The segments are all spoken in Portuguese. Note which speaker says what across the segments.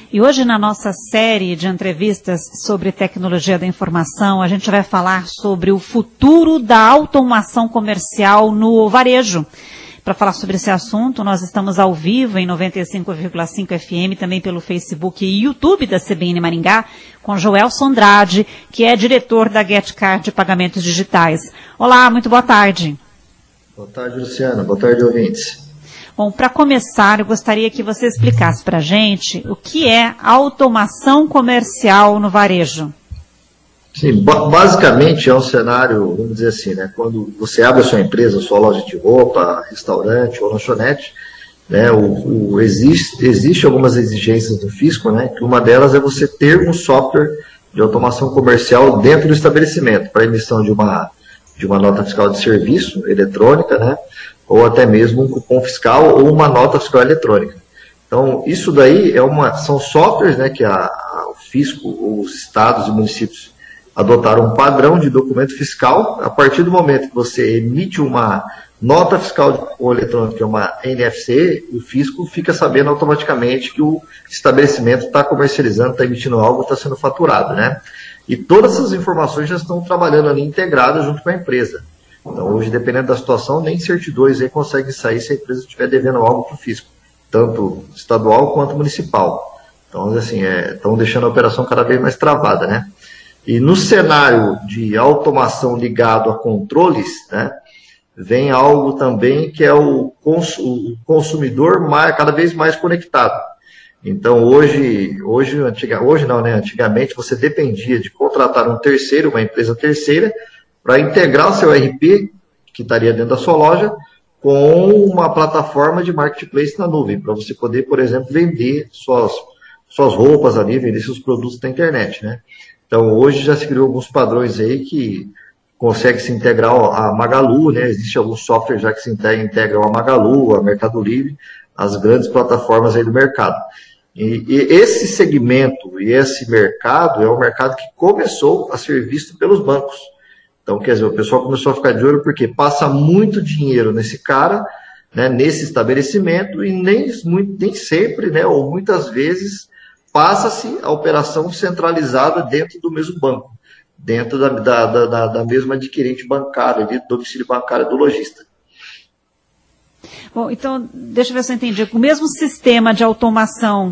Speaker 1: E hoje, na nossa série de entrevistas sobre tecnologia da informação, a gente vai falar sobre o futuro da automação comercial no varejo. Para falar sobre esse assunto, nós estamos ao vivo em 95,5 FM, também pelo Facebook e YouTube da CBN Maringá, com Joelson Andrade, que é diretor da GetCard de Pagamentos Digitais. Olá, muito boa tarde.
Speaker 2: Boa tarde, Luciana. Boa tarde, ouvintes.
Speaker 1: Bom, para começar, eu gostaria que você explicasse para a gente o que é automação comercial no varejo.
Speaker 2: Sim, basicamente é um cenário, vamos dizer assim, né? Quando você abre a sua empresa, sua loja de roupa, restaurante ou lanchonete, né? Existe algumas exigências do fisco, né? Que uma delas é você ter um software de automação comercial dentro do estabelecimento, para emissão de uma nota fiscal de serviço eletrônica, né? Ou até mesmo um cupom fiscal ou uma nota fiscal eletrônica. Então, isso daí são softwares, né, que o fisco, os estados e municípios adotaram um padrão de documento fiscal. A partir do momento que você emite uma nota fiscal de cupom eletrônico, que é uma NFC, o fisco fica sabendo automaticamente que o estabelecimento está comercializando, está emitindo algo, está sendo faturado, né? E todas essas informações já estão trabalhando ali integradas junto com a empresa. Então, hoje, dependendo da situação, nem certidões aí conseguem sair se a empresa estiver devendo algo para o fisco, tanto estadual quanto municipal. Então, assim, estão deixando a operação cada vez mais travada, né? E no cenário de automação ligado a controles, né, vem algo também que é o consumidor cada vez mais conectado. Então, antigamente você dependia de contratar um terceiro, uma empresa terceira, para integrar o seu RP, que estaria dentro da sua loja, com uma plataforma de marketplace na nuvem, para você poder, por exemplo, vender suas roupas ali, vender seus produtos na internet, né? Então, hoje já se criou alguns padrões aí que consegue se integrar a Magalu, né? Existe alguns softwares já que se integram a Magalu, a Mercado Livre, as grandes plataformas aí do mercado. E esse segmento e esse mercado é um mercado que começou a ser visto pelos bancos. Então, quer dizer, o pessoal começou a ficar de olho porque passa muito dinheiro nesse cara, né, nesse estabelecimento, e nem sempre, né, ou muitas vezes, passa-se a operação centralizada dentro do mesmo banco, dentro da mesma adquirente bancária, do domicílio bancário do lojista.
Speaker 1: Bom, então, deixa eu ver se eu entendi. O mesmo sistema de automação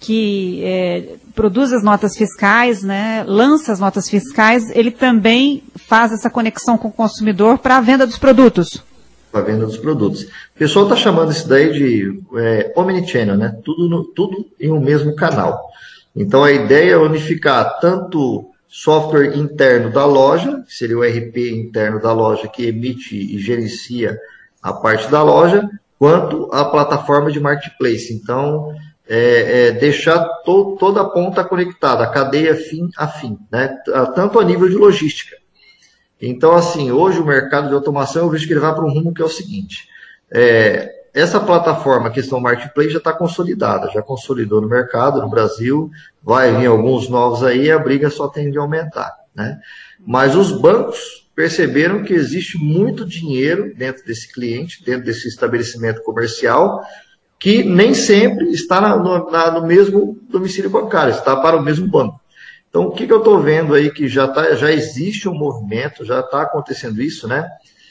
Speaker 1: que produz as notas fiscais, né, lança as notas fiscais, ele também faz essa conexão com o consumidor para a venda dos produtos.
Speaker 2: Para a venda dos produtos. O pessoal está chamando isso daí de omnichannel, né? Tudo em um mesmo canal. Então a ideia é unificar tanto software interno da loja, que seria o RP interno da loja, que emite e gerencia a parte da loja, quanto a plataforma de marketplace. Então, deixar toda a ponta conectada, a cadeia fim a fim, né? Tanto a nível de logística. Então, assim, hoje o mercado de automação, eu vejo que ele vai para um rumo que é o seguinte, essa plataforma, a questão marketplace, já está consolidada, já consolidou no mercado, no Brasil, vai vir alguns novos aí, a briga só tende a aumentar, né? Mas os bancos perceberam que existe muito dinheiro dentro desse cliente, dentro desse estabelecimento comercial, que nem sempre está no mesmo domicílio bancário, está para o mesmo banco. Então, o que eu estou vendo aí que já existe um movimento, já está acontecendo isso, né?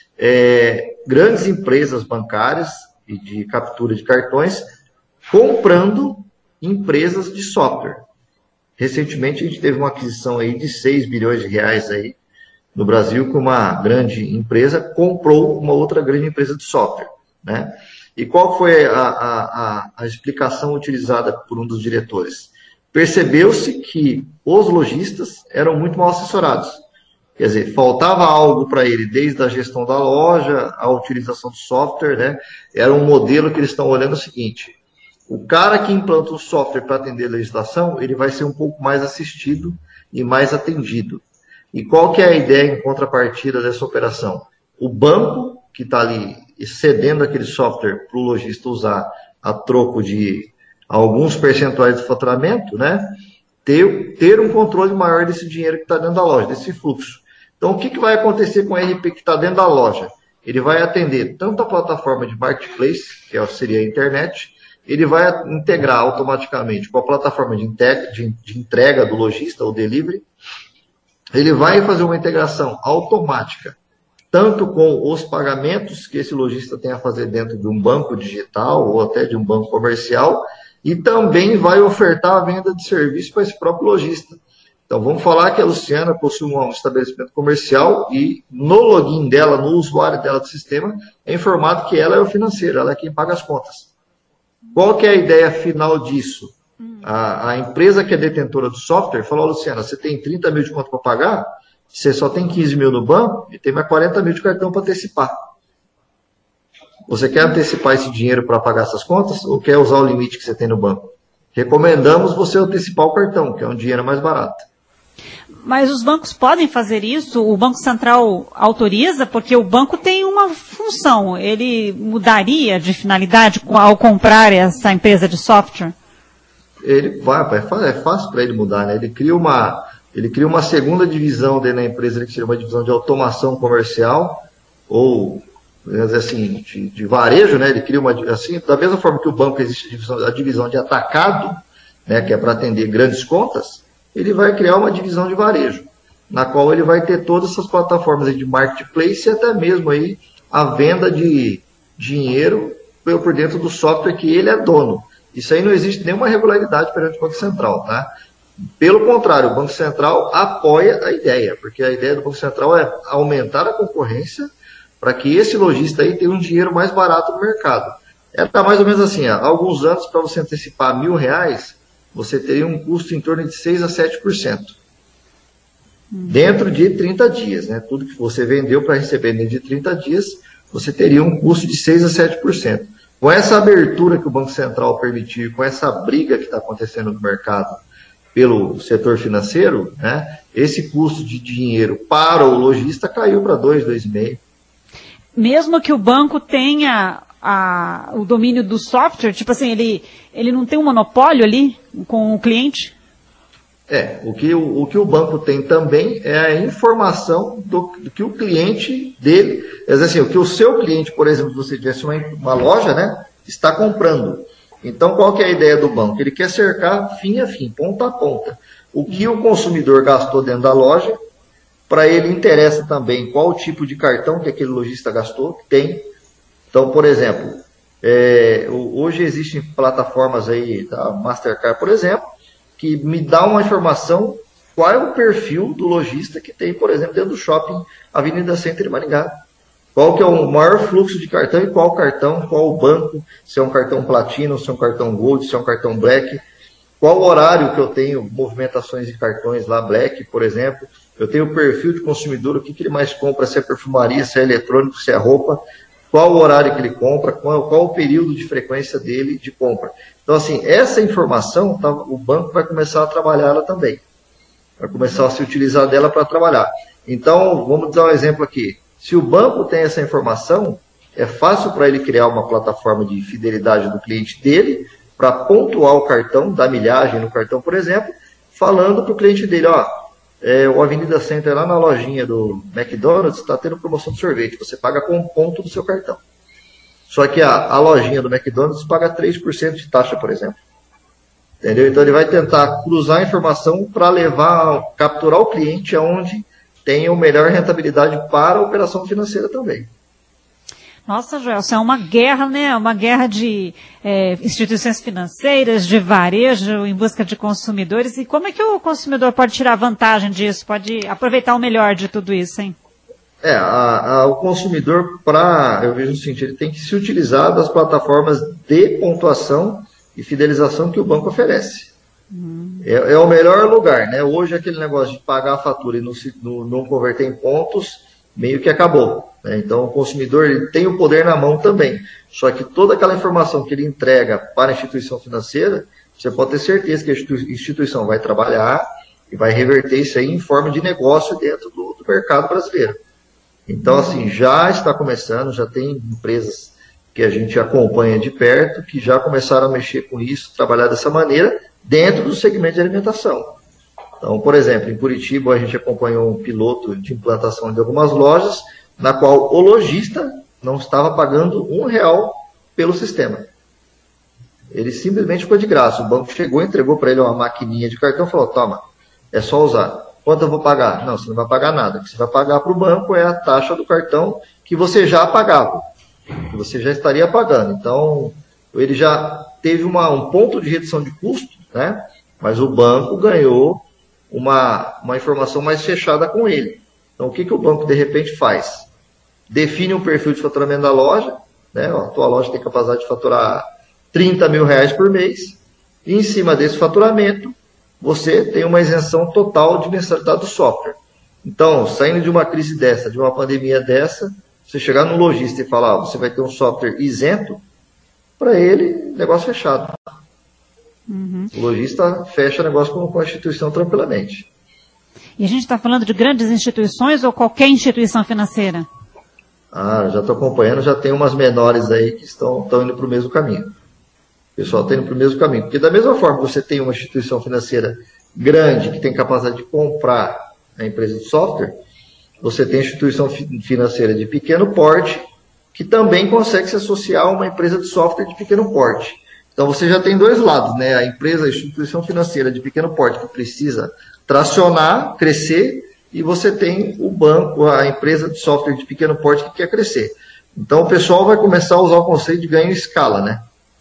Speaker 2: Grandes empresas bancárias e de captura de cartões comprando empresas de software. Recentemente, a gente teve uma aquisição aí de 6 bilhões de reais aí no Brasil, que uma grande empresa comprou uma outra grande empresa de software, né? E qual foi a explicação utilizada por um dos diretores? Percebeu-se que os lojistas eram muito mal assessorados. Quer dizer, faltava algo para ele, desde a gestão da loja, a utilização do software, né? Era um modelo que eles estão olhando o seguinte, o cara que implanta o software para atender a legislação, ele vai ser um pouco mais assistido e mais atendido. E qual que é a ideia em contrapartida dessa operação? O banco que está ali cedendo aquele software para o lojista usar a troco de alguns percentuais de faturamento, né? Ter um controle maior desse dinheiro que está dentro da loja, desse fluxo. Então, o que vai acontecer com o RP que está dentro da loja? Ele vai atender tanto a plataforma de marketplace, que seria a internet, ele vai integrar automaticamente com a plataforma de entrega do lojista, o delivery. Ele vai fazer uma integração automática, tanto com os pagamentos que esse lojista tem a fazer dentro de um banco digital ou até de um banco comercial, e também vai ofertar a venda de serviço para esse próprio lojista. Então, vamos falar que a Luciana possui um estabelecimento comercial e no login dela, no usuário dela do sistema, é informado que ela é o financeiro, ela é quem paga as contas. Qual que é a ideia final disso? A empresa que é detentora do software falou, Luciana, você tem 30 mil de conta para pagar, você só tem 15 mil no banco e tem mais 40 mil de cartão para antecipar. Você quer antecipar esse dinheiro para pagar essas contas ou quer usar o limite que você tem no banco? Recomendamos você antecipar o cartão, que é um dinheiro mais barato.
Speaker 1: Mas os bancos podem fazer isso? O Banco Central autoriza? Porque o banco tem uma função. Ele mudaria de finalidade ao comprar essa empresa de software?
Speaker 2: Ele vai, é fácil para ele mudar, né? Ele cria uma segunda divisão dentro da empresa, que seria uma divisão de automação comercial, ou, assim, de varejo, né? Ele cria assim, da mesma forma que o banco existe a divisão de atacado, né? Que é para atender grandes contas, ele vai criar uma divisão de varejo, na qual ele vai ter todas essas plataformas aí de marketplace e até mesmo aí a venda de dinheiro por dentro do software que ele é dono. Isso aí não existe nenhuma regularidade perante o Banco Central, tá? Pelo contrário, o Banco Central apoia a ideia, porque a ideia do Banco Central é aumentar a concorrência para que esse lojista aí tenha um dinheiro mais barato no mercado. Tá mais ou menos assim, há alguns anos, para você antecipar R$1.000, você teria um custo em torno de 6% a 7%. Dentro de 30 dias, né? Tudo que você vendeu para receber dentro de 30 dias, você teria um custo de 6% a 7%. Com essa abertura que o Banco Central permitiu, com essa briga que está acontecendo no mercado pelo setor financeiro, né? Esse custo de dinheiro para o lojista caiu para 2%, 2,5%.
Speaker 1: Mesmo que o banco tenha o domínio do software, tipo assim, ele não tem um monopólio ali com o cliente?
Speaker 2: O que o banco tem também é a informação do que o cliente dele, assim, o que o seu cliente, por exemplo, se você tivesse uma loja, né, está comprando. Então, qual que é a ideia do banco? Ele quer cercar fim a fim, ponta a ponta. O que o consumidor gastou dentro da loja, para ele interessa também qual o tipo de cartão que aquele lojista gastou, que tem. Então, por exemplo, hoje existem plataformas aí da Mastercard, por exemplo, que me dá uma informação qual é o perfil do lojista que tem, por exemplo, dentro do shopping Avenida Center de Maringá. Qual que é o maior fluxo de cartão e qual cartão, qual o banco, se é um cartão Platinum, se é um cartão Gold, se é um cartão Black, qual o horário que eu tenho movimentações de cartões lá, Black, por exemplo. Eu tenho o perfil de consumidor, o que ele mais compra, se é perfumaria, se é eletrônico, se é roupa, qual o horário que ele compra, qual o período de frequência dele de compra. Então, assim, essa informação, o banco vai começar a trabalhar ela também. Vai começar a se utilizar dela para trabalhar. Então, vamos dar um exemplo aqui. Se o banco tem essa informação, é fácil para ele criar uma plataforma de fidelidade do cliente dele, para pontuar o cartão, dar milhagem no cartão, por exemplo, falando para o cliente dele, o Avenida Center lá na lojinha do McDonald's está tendo promoção de sorvete, você paga com um ponto do seu cartão. Só que a lojinha do McDonald's paga 3% de taxa, por exemplo. Entendeu? Então ele vai tentar cruzar a informação para capturar o cliente aonde tenha uma melhor rentabilidade para a operação financeira também.
Speaker 1: Nossa, Joelson, é uma guerra, né? Uma guerra de instituições financeiras, de varejo em busca de consumidores. E como é que o consumidor pode tirar vantagem disso? Pode aproveitar o melhor de tudo isso, hein?
Speaker 2: O consumidor, eu vejo o seguinte, ele tem que se utilizar das plataformas de pontuação e fidelização que o banco oferece. É o melhor lugar, né? Hoje aquele negócio de pagar a fatura e não converter em pontos, meio que acabou, né? Então o consumidor ele tem o poder na mão também. Só que toda aquela informação que ele entrega para a instituição financeira, você pode ter certeza que a instituição vai trabalhar e vai reverter isso aí em forma de negócio dentro do mercado brasileiro. Então, assim, já está começando, já tem empresas que a gente acompanha de perto, que já começaram a mexer com isso, trabalhar dessa maneira, dentro do segmento de alimentação. Então, por exemplo, em Curitiba a gente acompanhou um piloto de implantação de algumas lojas, na qual o lojista não estava pagando R$1 pelo sistema. Ele simplesmente ficou de graça. O banco chegou, entregou para ele uma maquininha de cartão e falou, toma, é só usar. Quanto eu vou pagar? Não, você não vai pagar nada. O que você vai pagar para o banco é a taxa do cartão que você já pagava, que você já estaria pagando. Então, ele já teve um ponto de redução de custo, né? Mas o banco ganhou uma informação mais fechada com ele. Então, o que o banco, de repente, faz? Define um perfil de faturamento da loja, né? A tua loja tem capacidade de faturar 30 mil reais por mês, e em cima desse faturamento, você tem uma isenção total de mensalidade do software. Então, saindo de uma crise dessa, de uma pandemia dessa, você chegar no lojista e falar, você vai ter um software isento, para ele, negócio fechado. Uhum. O lojista fecha negócio com a instituição tranquilamente.
Speaker 1: E a gente está falando de grandes instituições ou qualquer instituição financeira?
Speaker 2: Já estou acompanhando, já tem umas menores aí que estão indo para o mesmo caminho. O pessoal está indo para o mesmo caminho. Porque da mesma forma que você tem uma instituição financeira grande que tem capacidade de comprar a empresa de software, você tem instituição financeira de pequeno porte que também consegue se associar a uma empresa de software de pequeno porte. Então você já tem dois lados, né? A instituição financeira de pequeno porte que precisa tracionar, crescer, e você tem o banco, a empresa de software de pequeno porte que quer crescer. Então o pessoal vai começar a usar o conceito de ganho em escala, né?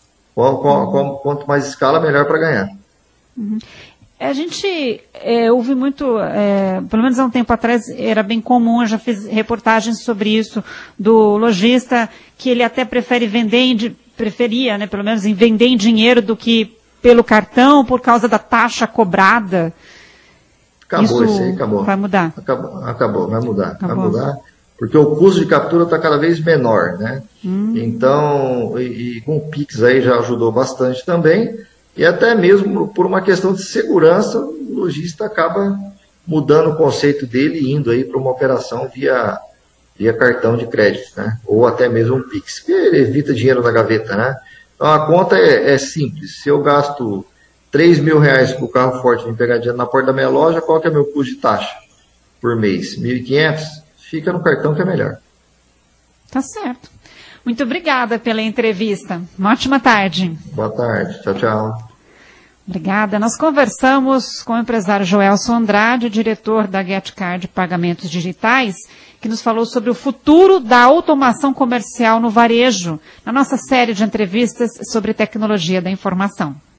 Speaker 2: Quanto mais escala, melhor para ganhar.
Speaker 1: Uhum. A gente ouve muito, pelo menos há um tempo atrás, era bem comum, eu já fiz reportagens sobre isso, do lojista, que ele até preferia, né, pelo menos, vender em dinheiro do que pelo cartão, por causa da taxa cobrada.
Speaker 2: Acabou isso aí, acabou.
Speaker 1: Vai mudar?
Speaker 2: Acabou, vai mudar. Vai mudar, porque o custo de captura está cada vez menor, né? Então, e com o Pix aí já ajudou bastante também, e até mesmo por uma questão de segurança, o lojista acaba mudando o conceito dele e indo aí para uma operação via cartão de crédito, né? Ou até mesmo um Pix, que ele evita dinheiro na gaveta, né? Então a conta é simples. Se eu gasto 3 mil reais para o carro forte me pegar dinheiro na porta da minha loja, qual que é o meu custo de taxa por mês? 1.500? Fica no cartão que é melhor.
Speaker 1: Tá certo. Muito obrigada pela entrevista. Uma ótima tarde.
Speaker 2: Boa tarde. Tchau, tchau.
Speaker 1: Obrigada. Nós conversamos com o empresário Joelson Andrade, diretor da GetCard Pagamentos Digitais, que nos falou sobre o futuro da automação comercial no varejo, na nossa série de entrevistas sobre tecnologia da informação.